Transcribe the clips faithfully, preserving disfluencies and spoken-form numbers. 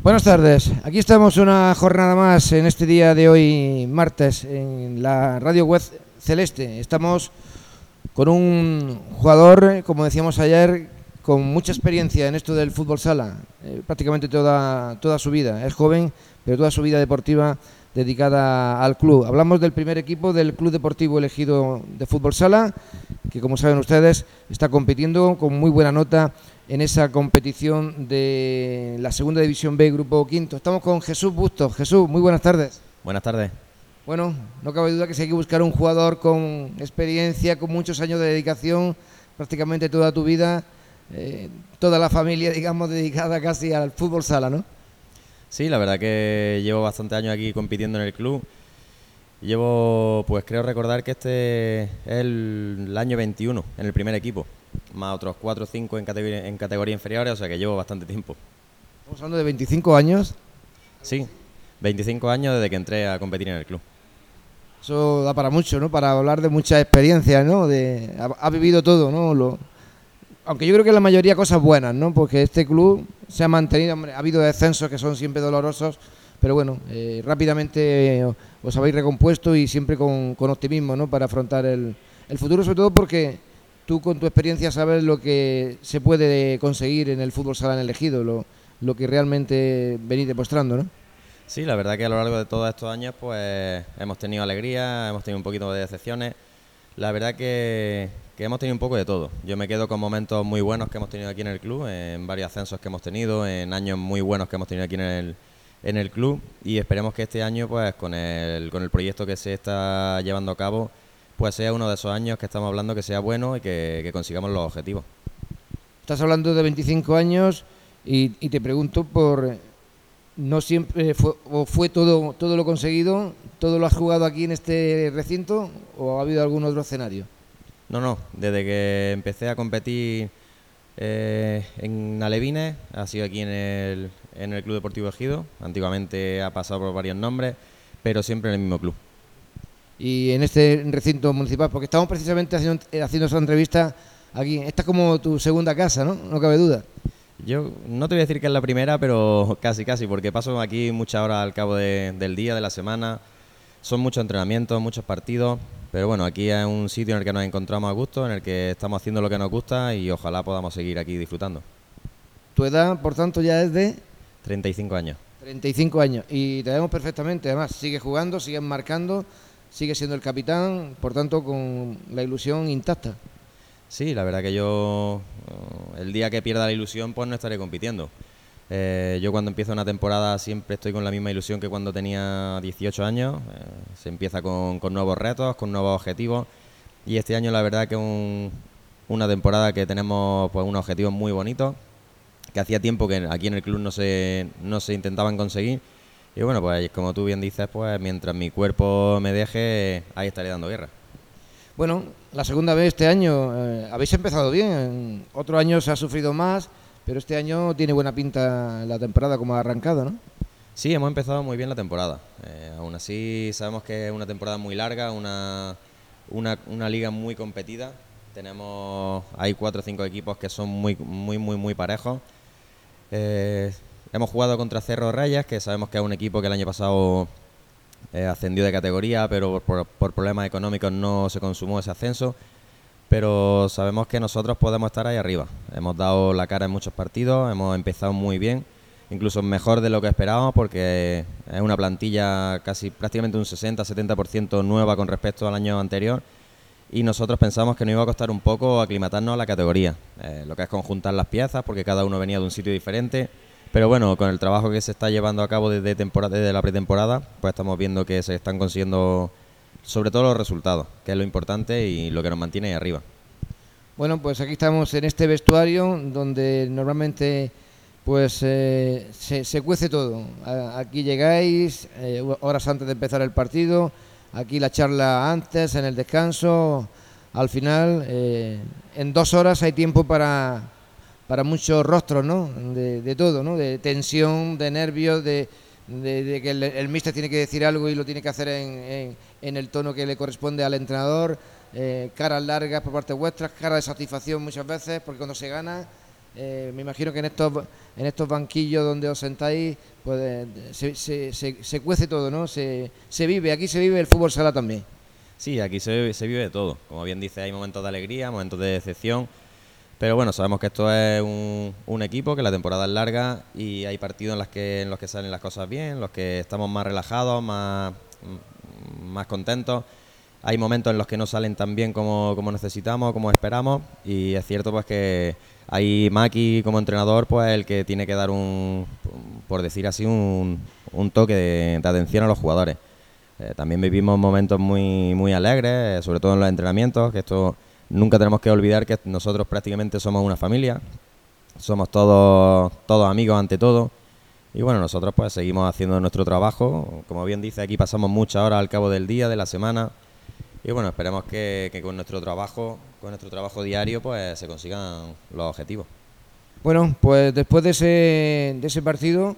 Buenas tardes, aquí estamos una jornada más en este día de hoy, martes, en la radio web Celeste. Estamos con un jugador, como decíamos ayer, con mucha experiencia en esto del fútbol sala, eh, prácticamente toda, toda su vida. Es joven, pero toda su vida deportiva dedicada al club. Hablamos del primer equipo del Club Deportivo Elegido de Fútbol Sala, que como saben ustedes está compitiendo con muy buena nota en esa competición de la Segunda División B, Grupo Quinto. Estamos con Jesús Bustos. Jesús, muy buenas tardes. Buenas tardes. Bueno, no cabe duda que si hay que buscar un jugador con experiencia, con muchos años de dedicación, prácticamente toda tu vida, eh, toda la familia, digamos, dedicada casi al fútbol sala, ¿no? Sí, la verdad que llevo bastantes años aquí compitiendo en el club. Llevo, pues creo recordar que este es el, el año veintiuno en el primer equipo, más otros cuatro o cinco en categoría, en categoría inferiores, o sea que llevo bastante tiempo. Estamos hablando de veinticinco años. Sí, veinticinco años desde que entré a competir en el club. Eso da para mucho, ¿no? Para hablar de mucha experiencia, ¿no? De, ha, ha vivido todo, ¿no? Lo, aunque yo creo que la mayoría cosas buenas, ¿no? Porque este club se ha mantenido, hombre, ha habido descensos que son siempre dolorosos, pero bueno, eh, rápidamente eh, os habéis recompuesto y siempre con, con optimismo, ¿no? Para afrontar el, el futuro, sobre todo porque tú con tu experiencia sabes lo que se puede conseguir en el fútbol sala en el Ejido, lo, lo que realmente venís demostrando, ¿no? Sí, la verdad que a lo largo de todos estos años pues hemos tenido alegría, hemos tenido un poquito de decepciones. La verdad que, que hemos tenido un poco de todo. Yo me quedo con momentos muy buenos que hemos tenido aquí en el club, en varios ascensos que hemos tenido, en años muy buenos que hemos tenido aquí en el, en el club, y esperemos que este año, pues con el, con el proyecto que se está llevando a cabo, pues sea uno de esos años que estamos hablando, que sea bueno y que, que consigamos los objetivos. Estás hablando de veinticinco años y, y te pregunto por... ¿No siempre fue, o fue todo, todo lo conseguido, todo lo has jugado aquí en este recinto o ha habido algún otro escenario? No, no, desde que empecé a competir eh, en Alevines, ha sido aquí en el, en el Club Deportivo Ejido. Antiguamente ha pasado por varios nombres, pero siempre en el mismo club. Y en este recinto municipal, porque estamos precisamente haciendo, haciendo esa entrevista aquí. Esta es como tu segunda casa, ¿no? No cabe duda. Yo no te voy a decir que es la primera, pero casi, casi, porque paso aquí muchas horas al cabo de, del día, de la semana. Son muchos entrenamientos, muchos partidos, pero bueno, aquí es un sitio en el que nos encontramos a gusto, en el que estamos haciendo lo que nos gusta y ojalá podamos seguir aquí disfrutando. Tu edad, por tanto, ya es de... treinta y cinco años. treinta y cinco años. Y te vemos perfectamente, además, sigues jugando, sigues marcando, sigues siendo el capitán, por tanto, con la ilusión intacta. Sí, la verdad que yo, el día que pierda la ilusión, pues no estaré compitiendo. Eh, yo cuando empiezo una temporada siempre estoy con la misma ilusión que cuando tenía dieciocho años. Eh, se empieza con, con nuevos retos, con nuevos objetivos. Y este año la verdad que es un, una temporada que tenemos pues unos objetivos muy bonitos, que hacía tiempo que aquí en el club no se, no se intentaban conseguir. Y bueno, pues como tú bien dices, pues mientras mi cuerpo me deje, ahí estaré dando guerra. Bueno, la segunda vez este año eh, habéis empezado bien, otro año se ha sufrido más, pero este año tiene buena pinta la temporada como ha arrancado, ¿no? Sí, hemos empezado muy bien la temporada. Eh, aún así sabemos que es una temporada muy larga, una, una, una liga muy competida. Tenemos, hay cuatro o cinco equipos que son muy, muy, muy, muy parejos. Eh, hemos jugado contra Cerro Reyes, que sabemos que es un equipo que el año pasado Eh, ascendió de categoría, pero por, por problemas económicos no se consumó ese ascenso. Pero sabemos que nosotros podemos estar ahí arriba. Hemos dado la cara en muchos partidos, hemos empezado muy bien, incluso mejor de lo que esperábamos, porque es una plantilla casi prácticamente un sesenta a setenta por ciento nueva con respecto al año anterior. Y nosotros pensamos que nos iba a costar un poco aclimatarnos a la categoría, eh, lo que es conjuntar las piezas, porque cada uno venía de un sitio diferente. Pero bueno, con el trabajo que se está llevando a cabo desde, temporada, desde la pretemporada, pues estamos viendo que se están consiguiendo sobre todo los resultados, que es lo importante y lo que nos mantiene ahí arriba. Bueno, pues aquí estamos en este vestuario donde normalmente pues eh, se, se cuece todo. Aquí llegáis eh, horas antes de empezar el partido, aquí la charla antes, en el descanso. Al final, eh, en dos horas hay tiempo para... para muchos rostros, ¿no? De, de todo, ¿no? De tensión, de nervios, de, de, de que el, el míster tiene que decir algo y lo tiene que hacer en, en, en el tono que le corresponde al entrenador, eh, caras largas por parte vuestra, cara de satisfacción muchas veces, porque cuando se gana Eh, me imagino que en estos en estos banquillos donde os sentáis, pues eh, se, se, se, se cuece todo, ¿no? Se, se vive, aquí se vive el fútbol sala también. Sí, aquí se, se vive de todo. Como bien dice, hay momentos de alegría, momentos de decepción. Pero bueno, sabemos que esto es un, un equipo, que la temporada es larga y hay partidos en los que en los que salen las cosas bien, en los que estamos más relajados, más, más contentos. Hay momentos en los que no salen tan bien como, como necesitamos, como esperamos, y es cierto pues que hay Maki como entrenador, pues el que tiene que dar un, por decir así, un, un toque de, de atención a los jugadores. Eh, también vivimos momentos muy, muy alegres, sobre todo en los entrenamientos, que esto nunca tenemos que olvidar que nosotros prácticamente somos una familia, somos todos, todos amigos ante todo. Y bueno, nosotros pues seguimos haciendo nuestro trabajo. Como bien dice, aquí pasamos muchas horas al cabo del día, de la semana. Y bueno, esperemos que, que con nuestro trabajo, con nuestro trabajo diario, pues se consigan los objetivos. Bueno, pues después de ese, de ese partido,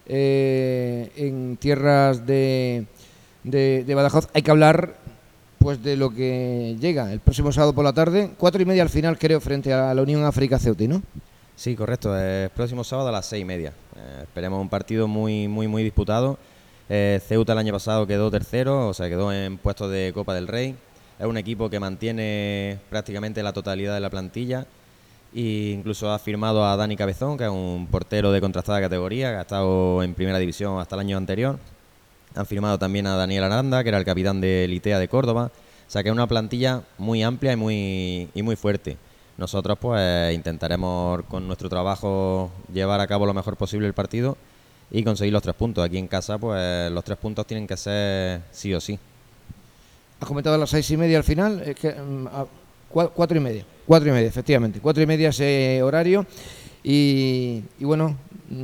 eh, en tierras de, de, de Badajoz, hay que hablar pues de lo que llega el próximo sábado por la tarde, cuatro y media al final, creo, frente a la Unión África Ceuta, ¿no? Sí, correcto. El próximo sábado a las seis y media. Eh, esperemos un partido muy, muy, muy disputado. Eh, Ceuta el año pasado quedó tercero, o sea, quedó en puestos de Copa del Rey. Es un equipo que mantiene prácticamente la totalidad de la plantilla e incluso ha firmado a Dani Cabezón, que es un portero de contrastada categoría, que ha estado en primera división hasta el año anterior. Han firmado también a Daniel Aranda, que era el capitán del ITEA de Córdoba. O sea que es una plantilla muy amplia y muy, y muy fuerte. Nosotros pues intentaremos con nuestro trabajo llevar a cabo lo mejor posible el partido y conseguir los tres puntos. Aquí en casa pues los tres puntos tienen que ser sí o sí. Has comentado a las seis y media al final, es que, a, cuatro y media, cuatro y media, efectivamente, cuatro y media ese horario y, y bueno,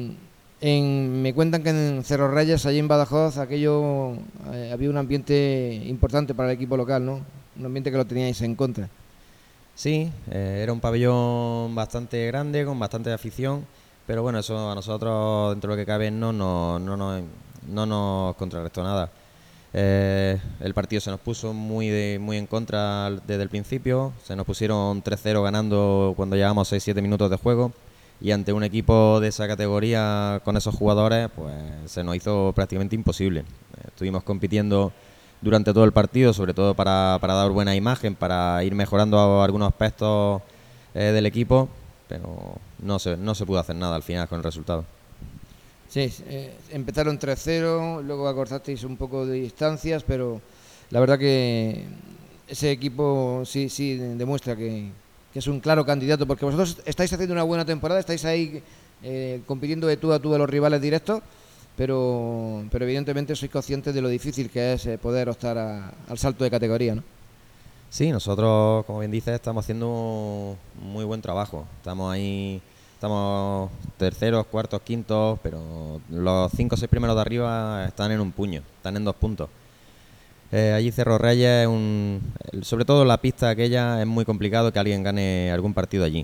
en, me cuentan que en Cerro Reyes, allí en Badajoz, aquello eh, había un ambiente importante para el equipo local, ¿no? Un ambiente que lo teníais en contra. Sí, eh, era un pabellón bastante grande, con bastante afición, pero bueno, eso a nosotros, dentro de lo que cabe, no, no, no, no, no nos contrarrestó nada. Eh, el partido se nos puso muy de, muy en contra desde el principio, se nos pusieron tres cero ganando cuando llevamos seis siete minutos de juego y ante un equipo de esa categoría con esos jugadores pues se nos hizo prácticamente imposible. Eh, estuvimos compitiendo durante todo el partido, sobre todo para, para dar buena imagen, para ir mejorando algunos aspectos eh, del equipo, pero no se, no se pudo hacer nada al final con el resultado. Sí, eh, empezaron tres cero, luego acortasteis un poco de distancias, pero la verdad que ese equipo sí sí demuestra que, que es un claro candidato, porque vosotros estáis haciendo una buena temporada, estáis ahí eh, compitiendo de tú a tú a los rivales directos, pero, pero evidentemente sois conscientes de lo difícil que es eh, poder optar a, al salto de categoría, ¿no? Sí, nosotros, como bien dices, estamos haciendo un muy buen trabajo. Estamos ahí, estamos terceros, cuartos, quintos, pero los cinco o seis primeros de arriba están en un puño, están en dos puntos. Eh, allí Cerro Reyes, es un, sobre todo la pista aquella, es muy complicado que alguien gane algún partido allí.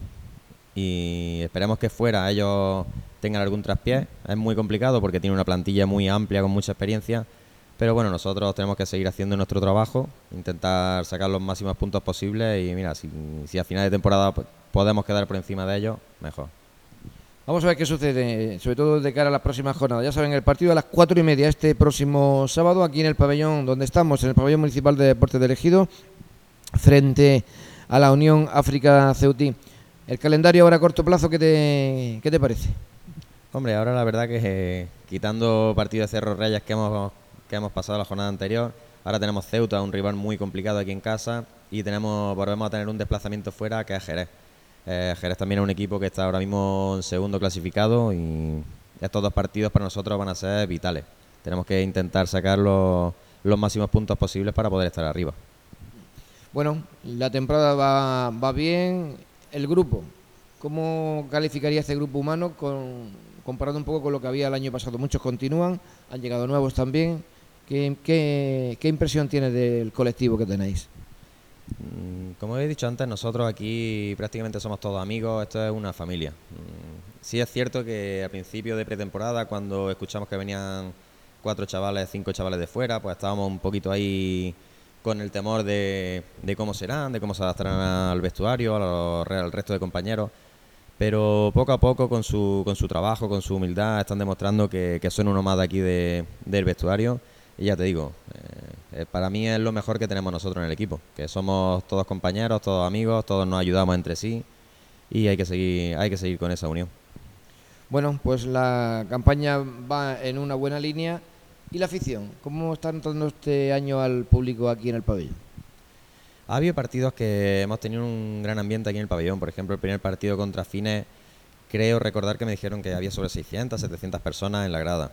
Y esperemos que fuera ellos tengan algún traspié. Es muy complicado porque tiene una plantilla muy amplia con mucha experiencia. Pero bueno, nosotros tenemos que seguir haciendo nuestro trabajo, intentar sacar los máximos puntos posibles y mira, si, si a final de temporada podemos quedar por encima de ellos, mejor. Vamos a ver qué sucede, sobre todo de cara a las próximas jornadas. Ya saben, el partido a las cuatro y media este próximo sábado, aquí en el pabellón donde estamos, en el pabellón municipal de Deportes del Ejido, frente a la Unión África Ceutí. El calendario ahora a corto plazo, ¿qué te, qué te parece? Hombre, ahora la verdad que eh, quitando partido de Cerro Reyes que hemos, que hemos pasado la jornada anterior, ahora tenemos Ceuta, un rival muy complicado aquí en casa, y tenemos volvemos a tener un desplazamiento fuera que es Jerez. Eh, Jerez también es un equipo que está ahora mismo en segundo clasificado y estos dos partidos para nosotros van a ser vitales. Tenemos que intentar sacar los, los máximos puntos posibles para poder estar arriba. Bueno, la temporada va, va bien. El grupo, ¿cómo calificaría este grupo humano con, comparado un poco con lo que había el año pasado? Muchos continúan, han llegado nuevos también. ¿Qué, qué, qué impresión tiene del colectivo que tenéis? Como he dicho antes, nosotros aquí prácticamente somos todos amigos, esto es una familia. Sí es cierto que a principio de pretemporada, cuando escuchamos que venían cuatro chavales, cinco chavales de fuera, pues estábamos un poquito ahí con el temor de, de cómo serán, de cómo se adaptarán al vestuario, a los, al resto de compañeros. pero poco a poco con su, con su trabajo, con su humildad, están demostrando que, que son uno más de aquí de, del vestuario. Y ya te digo, eh, eh, para mí es lo mejor que tenemos nosotros en el equipo, que somos todos compañeros, todos amigos, todos nos ayudamos entre sí y hay que seguir, hay que seguir con esa unión. Bueno, pues la campaña va en una buena línea. ¿Y la afición? ¿Cómo está notando este año al público aquí en el pabellón? Ha habido partidos que hemos tenido un gran ambiente aquí en el pabellón. Por ejemplo, el primer partido contra Fines, creo recordar que me dijeron que había sobre seiscientas, setecientas personas en la grada.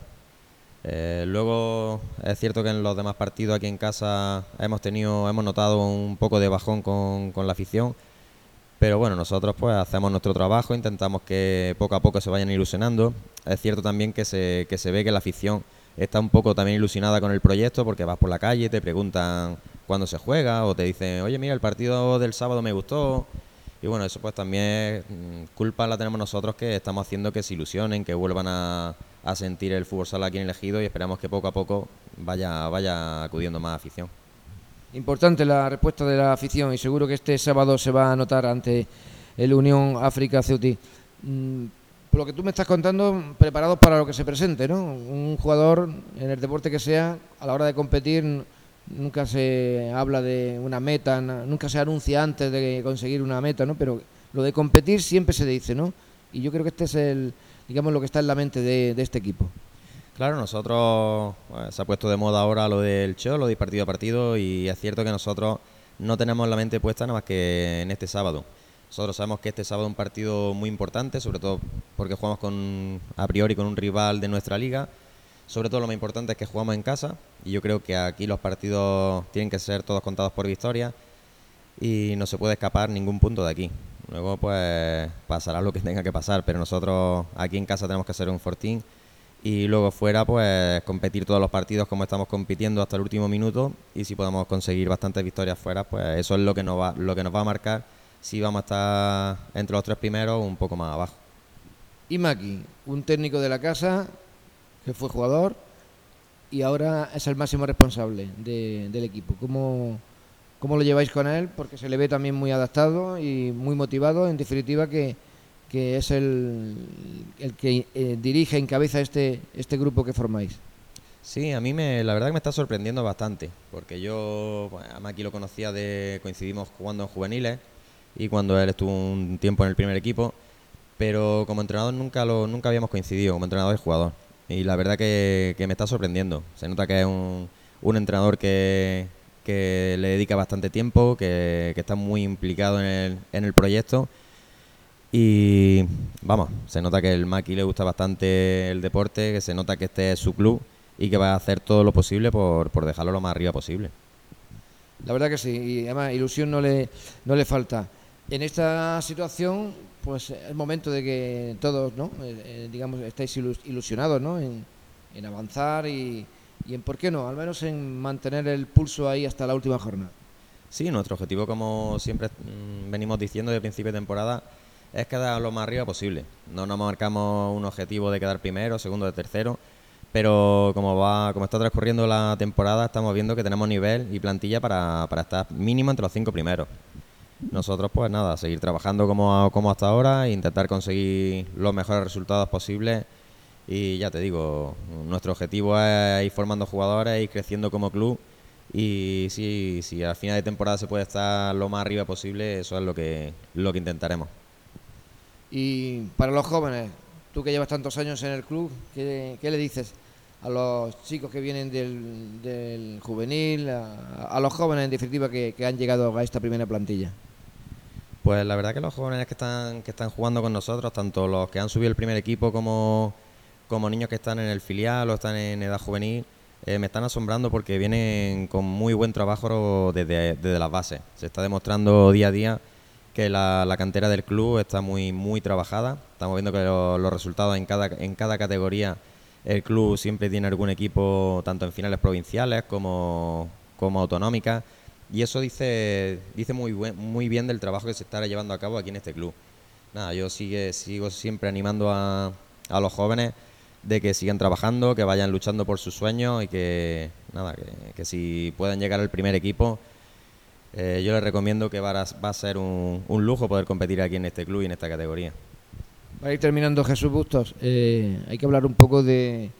Eh, luego es cierto que en los demás partidos aquí en casa hemos tenido, hemos notado un poco de bajón con, con la afición, pero bueno, nosotros pues hacemos nuestro trabajo, intentamos que poco a poco se vayan ilusionando. Es cierto también que se, que se ve que la afición está un poco también ilusionada con el proyecto, porque vas por la calle, te preguntan cuándo se juega o te dicen, oye mira, el partido del sábado me gustó. Y bueno, eso pues también mm, culpa la tenemos nosotros, que estamos haciendo que se ilusionen, que vuelvan a, a sentir el fútbol sala aquí en el Ejido, y esperamos que poco a poco vaya, vaya acudiendo más afición. Importante la respuesta de la afición y seguro que este sábado se va a notar ante el Unión África Ceutí. Mm, por lo que tú me estás contando, preparados para lo que se presente, ¿no? Un jugador, en el deporte que sea, a la hora de competir, nunca se habla de una meta, nunca se anuncia antes de conseguir una meta, ¿no? Pero lo de competir siempre se dice, ¿no? Y yo creo que este es el, digamos, lo que está en la mente de, de este equipo. Claro, nosotros, pues, se ha puesto de moda ahora lo del show, lo de partido a partido, y es cierto que nosotros no tenemos la mente puesta nada más que en este sábado. Nosotros sabemos que este sábado es un partido muy importante, sobre todo porque jugamos con, a priori con un rival de nuestra liga. Sobre todo lo más importante es que jugamos en casa, y yo creo que aquí los partidos tienen que ser todos contados por victoria y no se puede escapar ningún punto de aquí. Luego pues pasará lo que tenga que pasar, pero nosotros aquí en casa tenemos que hacer un fortín y luego fuera pues competir todos los partidos como estamos compitiendo hasta el último minuto, y si podemos conseguir bastantes victorias fuera, pues eso es lo que nos va, lo que nos va a marcar si vamos a estar entre los tres primeros o un poco más abajo. Y Maki, un técnico de la casa que fue jugador y ahora es el máximo responsable de, del equipo. ¿Cómo, ¿Cómo lo lleváis con él? Porque se le ve también muy adaptado y muy motivado, en definitiva que, que es el, el que eh, dirige, encabeza este, este grupo que formáis. Sí, a mí me, la verdad que me está sorprendiendo bastante, porque yo, bueno, a Maki lo conocía, de coincidimos jugando en juveniles y cuando él estuvo un tiempo en el primer equipo, pero como entrenador nunca lo nunca habíamos coincidido, como entrenador y jugador. Y la verdad que, que me está sorprendiendo. Se nota que es un, un entrenador que, que le dedica bastante tiempo, que, que está muy implicado en el, en el proyecto. Y vamos, se nota que el Maki le gusta bastante el deporte, que se nota que este es su club y que va a hacer todo lo posible por, por dejarlo lo más arriba posible. La verdad que sí, y además ilusión no le, no le falta. En esta situación, pues es momento de que todos, ¿no? Eh, eh, digamos, estáis ilusionados, ¿no? En, en avanzar y, y en, ¿por qué no? Al menos en mantener el pulso ahí hasta la última jornada. Sí, nuestro objetivo, como siempre mmm, venimos diciendo desde principio de temporada, es quedar lo más arriba posible. No nos marcamos un objetivo de quedar primero, segundo, de tercero, pero como va, como está transcurriendo la temporada, estamos viendo que tenemos nivel y plantilla para, para estar mínimo entre los cinco primeros. Nosotros pues nada, seguir trabajando como, como hasta ahora e intentar conseguir los mejores resultados posibles, y ya te digo, nuestro objetivo es ir formando jugadores, ir creciendo como club, y si, si al final de temporada se puede estar lo más arriba posible, eso es lo que, lo que intentaremos. Y para los jóvenes, tú que llevas tantos años en el club, ¿qué, qué le dices a los chicos que vienen del, del juvenil, a, a los jóvenes en definitiva que, que han llegado a esta primera plantilla? Pues la verdad que los jóvenes que están que están jugando con nosotros, tanto los que han subido el primer equipo como, como niños que están en el filial o están en edad juvenil, eh, me están asombrando porque vienen con muy buen trabajo desde, desde las bases. Se está demostrando día a día que la, la cantera del club está muy muy trabajada. Estamos viendo que lo, los resultados en cada en cada categoría, el club siempre tiene algún equipo, tanto en finales provinciales como, como autonómicas. Y eso dice dice muy buen, muy bien del trabajo que se está llevando a cabo aquí en este club. Nada, yo sigue, sigo siempre animando a, a los jóvenes de que sigan trabajando, que vayan luchando por sus sueños y que nada que, que si pueden llegar al primer equipo, eh, yo les recomiendo que va a, va a ser un, un lujo poder competir aquí en este club y en esta categoría. Para ir terminando, Jesús Bustos, eh, hay que hablar un poco de,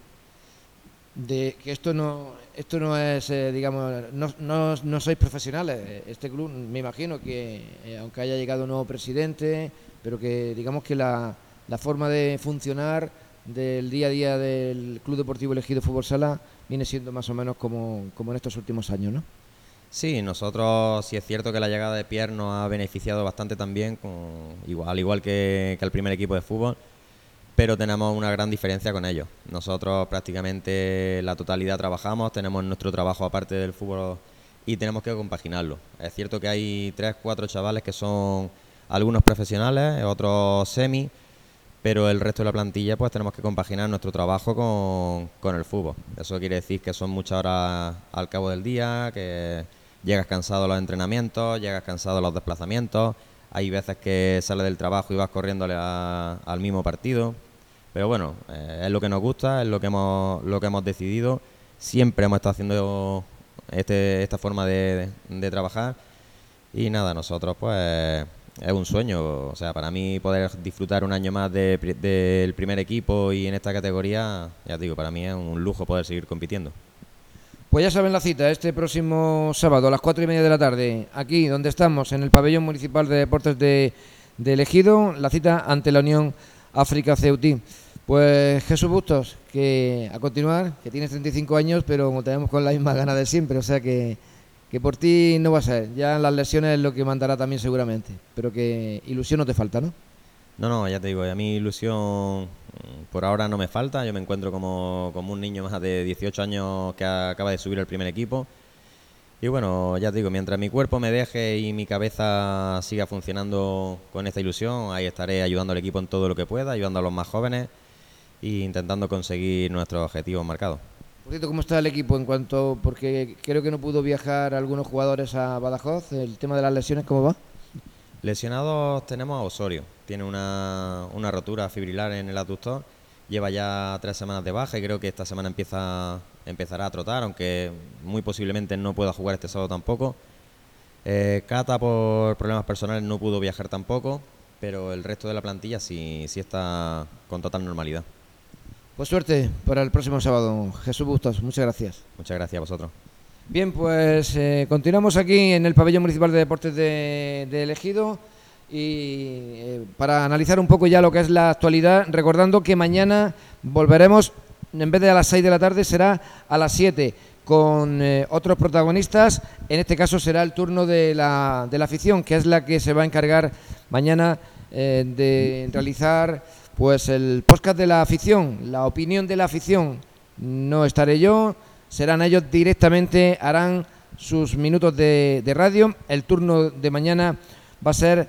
de que esto no esto no es, eh, digamos, no, no, no sois profesionales. Este club, me imagino que, eh, aunque haya llegado un nuevo presidente, pero que digamos que la, la forma de funcionar del día a día del Club Deportivo Elegido Fútbol Sala viene siendo más o menos como, como en estos últimos años, ¿no? Sí, nosotros sí es cierto que la llegada de Pierre nos ha beneficiado bastante también, con, igual, al igual que, que el primer equipo de fútbol, pero tenemos una gran diferencia con ellos. Nosotros prácticamente la totalidad trabajamos, tenemos nuestro trabajo aparte del fútbol y tenemos que compaginarlo. Es cierto que hay tres, cuatro chavales que son algunos profesionales, otros semi, pero el resto de la plantilla pues tenemos que compaginar nuestro trabajo con, con el fútbol. Eso quiere decir que son muchas horas al cabo del día, que llegas cansado a los entrenamientos, llegas cansado a los desplazamientos, hay veces que sales del trabajo y vas corriéndole a, al mismo partido, pero bueno, eh, es lo que nos gusta, es lo que hemos, lo que hemos decidido, siempre hemos estado haciendo este, esta forma de, de, de trabajar y nada, nosotros pues es un sueño, o sea, para mí poder disfrutar un año más de, de, del primer equipo y en esta categoría, ya te digo, para mí es un lujo poder seguir compitiendo. Pues ya saben la cita, este próximo sábado a las cuatro y media de la tarde, aquí donde estamos, en el Pabellón Municipal de Deportes de, de Ejido, la cita ante la Unión África Ceutí. Pues Jesús Bustos, que a continuar, que tienes treinta y cinco años, pero como tenemos con la misma gana de siempre, o sea que, que por ti no va a ser, ya las lesiones es lo que mandará también seguramente, pero que ilusión no te falta, ¿no? No, no, ya te digo, a mí ilusión por ahora no me falta. Yo me encuentro como, como un niño más de dieciocho años que acaba de subir al primer equipo. Y bueno, ya te digo, mientras mi cuerpo me deje y mi cabeza siga funcionando con esta ilusión, ahí estaré ayudando al equipo en todo lo que pueda, ayudando a los más jóvenes e intentando conseguir nuestros objetivos marcados. Por cierto, ¿cómo está el equipo en cuanto, porque creo que no pudo viajar algunos jugadores a Badajoz, el tema de las lesiones, ¿cómo va? Lesionados tenemos a Osorio, tiene una, una rotura fibrilar en el aductor, lleva ya tres semanas de baja y creo que esta semana empieza empezará a trotar, aunque muy posiblemente no pueda jugar este sábado tampoco. Eh, Cata por problemas personales no pudo viajar tampoco, pero el resto de la plantilla sí, sí está con total normalidad. Pues suerte para el próximo sábado, Jesús Bustos, muchas gracias. Muchas gracias a vosotros. Bien, pues eh, continuamos aquí en el Pabellón Municipal de Deportes de, de Ejido y eh, para analizar un poco ya lo que es la actualidad, recordando que mañana volveremos, en vez de a las seis de la tarde, será a las siete, con eh, otros protagonistas. En este caso será el turno de la, de la afición, que es la que se va a encargar mañana eh, de realizar pues el podcast de la afición, la opinión de la afición. No estaré yo, serán ellos directamente, harán sus minutos de, de radio. El turno de mañana va a ser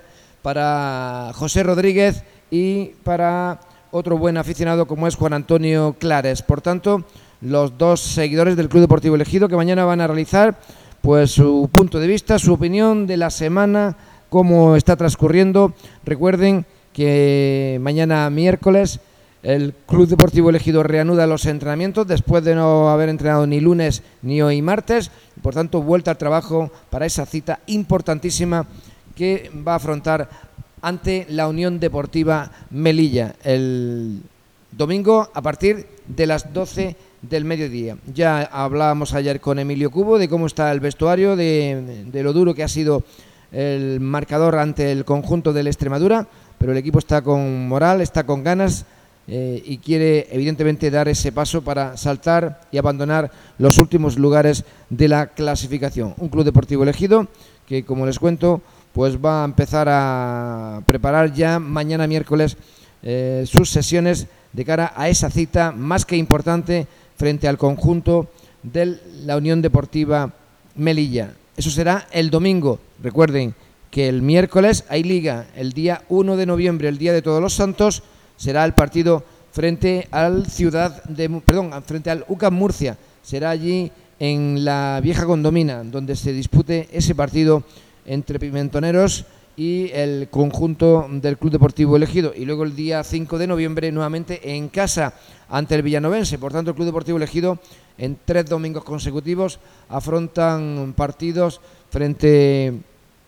para José Rodríguez y para otro buen aficionado como es Juan Antonio Clares. Por tanto, los dos seguidores del Club Deportivo Ejido que mañana van a realizar pues su punto de vista, su opinión de la semana, cómo está transcurriendo. Recuerden que mañana miércoles el Club Deportivo Ejido reanuda los entrenamientos después de no haber entrenado ni lunes ni hoy martes. Por tanto, vuelta al trabajo para esa cita importantísima que va a afrontar ante la Unión Deportiva Melilla el domingo a partir de las doce del mediodía. Ya hablábamos ayer con Emilio Cubo de cómo está el vestuario, de, de lo duro que ha sido el marcador ante el conjunto del Extremadura, pero el equipo está con moral, está con ganas eh, y quiere evidentemente dar ese paso para saltar y abandonar los últimos lugares de la clasificación. Un Club Deportivo Ejido que, como les cuento, pues va a empezar a preparar ya mañana miércoles eh, sus sesiones de cara a esa cita más que importante frente al conjunto de la Unión Deportiva Melilla. Eso será el domingo. Recuerden que el miércoles hay liga, el día uno de noviembre, el día de Todos los Santos, será el partido frente al Ciudad de, perdón, frente al U C A M Murcia. Será allí en la Vieja Condomina donde se dispute ese partido entre pimentoneros y el conjunto del Club Deportivo Ejido. Y luego el día cinco de noviembre nuevamente en casa ante el Villanovense. Por tanto, el Club Deportivo Ejido en tres domingos consecutivos afrontan partidos frente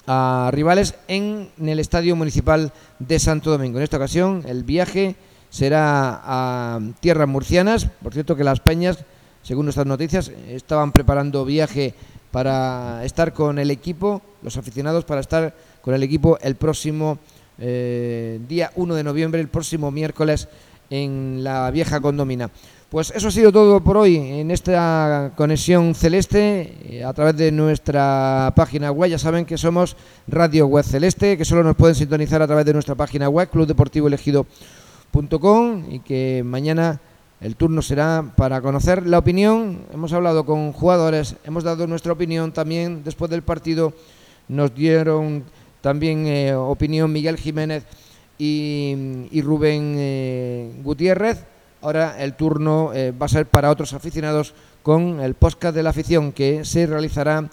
a rivales en el Estadio Municipal de Santo Domingo. En esta ocasión el viaje será a tierras murcianas. Por cierto que las Peñas, según nuestras noticias, estaban preparando viaje para estar con el equipo, los aficionados para estar con el equipo el próximo eh, día uno de noviembre, el próximo miércoles, en la vieja condomina. Pues eso ha sido todo por hoy en esta conexión celeste eh, a través de nuestra página web. Ya saben que somos Radio Web Celeste, que solo nos pueden sintonizar a través de nuestra página web, club deportivo elegido punto com, y que mañana el turno será para conocer la opinión. Hemos hablado con jugadores, hemos dado nuestra opinión también después del partido. Nos dieron también eh, opinión Miguel Jiménez y, y Rubén eh, Gutiérrez. Ahora el turno eh, va a ser para otros aficionados con el podcast de la afición, que se realizará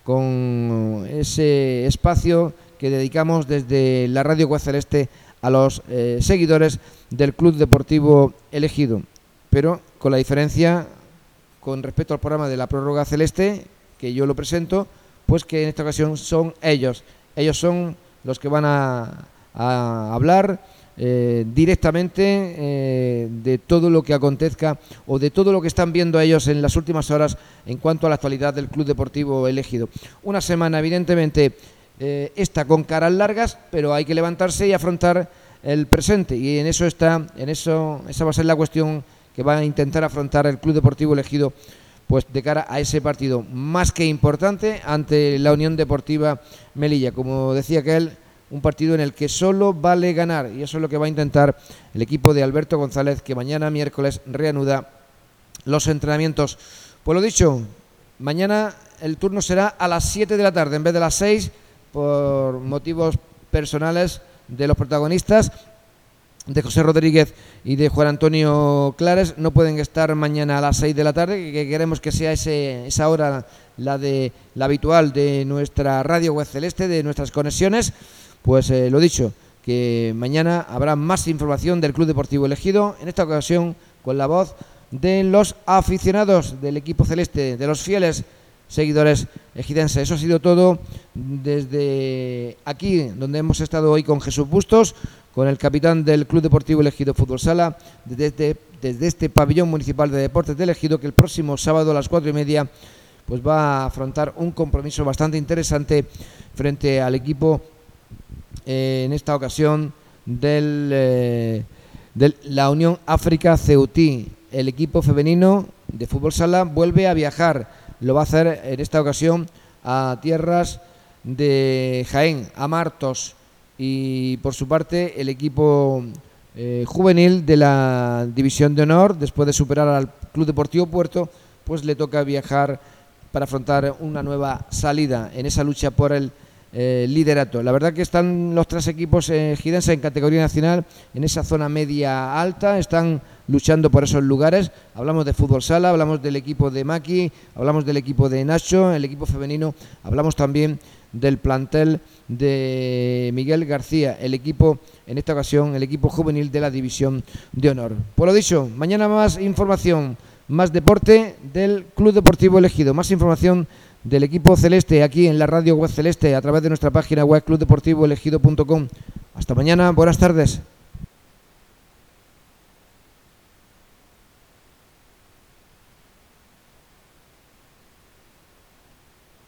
con ese espacio que dedicamos desde la Radio Web Celeste a los eh, seguidores del Club Deportivo Elegido, pero con la diferencia con respecto al programa de la Prórroga Celeste, que yo lo presento, pues que en esta ocasión son ellos. Ellos son los que van a, a hablar eh, directamente eh, de todo lo que acontezca o de todo lo que están viendo ellos en las últimas horas en cuanto a la actualidad del Club Deportivo Elegido. Una semana evidentemente eh, esta con caras largas, pero hay que levantarse y afrontar el presente, y en eso está, en eso esa va a ser la cuestión que va a intentar afrontar el Club Deportivo Elegido, pues de cara a ese partido más que importante ante la Unión Deportiva Melilla. Como decía aquel, un partido en el que solo vale ganar, y eso es lo que va a intentar el equipo de Alberto González, que mañana miércoles reanuda los entrenamientos. Pues lo dicho, mañana el turno será a las siete de la tarde en vez de las seis, por motivos personales de los protagonistas, de José Rodríguez y de Juan Antonio Clares. No pueden estar mañana a las seis de la tarde, que queremos que sea ese, esa hora la de la habitual de nuestra Radio Web Celeste, de nuestras conexiones. Pues eh, lo dicho, que mañana habrá más información del Club Deportivo Elegido, en esta ocasión con la voz de los aficionados del equipo celeste, de los fieles seguidores ejidenses. Eso ha sido todo desde aquí, donde hemos estado hoy con Jesús Bustos, con el capitán del Club Deportivo Elegido Fútbol Sala, desde, desde este pabellón municipal de deportes de Elegido, que el próximo sábado a las cuatro y media pues va a afrontar un compromiso bastante interesante frente al equipo, eh, en esta ocasión, del, eh, de la Unión África Ceutí. El equipo femenino de Fútbol Sala vuelve a viajar. Lo va a hacer en esta ocasión a tierras de Jaén, a Martos. Y por su parte el equipo eh, juvenil de la División de Honor, después de superar al Club Deportivo Puerto, pues le toca viajar para afrontar una nueva salida en esa lucha por el eh, liderato. La verdad que están los tres equipos eh, jidenses en categoría nacional en esa zona media alta, están luchando por esos lugares. Hablamos de Fútbol Sala, hablamos del equipo de Maki, hablamos del equipo de Nacho, el equipo femenino, hablamos también del plantel de Miguel García, el equipo, en esta ocasión, el equipo juvenil de la División de Honor. Por lo dicho, mañana más información, más deporte del Club Deportivo Elegido, más información del equipo celeste aquí en la Radio Web Celeste a través de nuestra página web club deportivo elegido punto com. Hasta mañana, buenas tardes.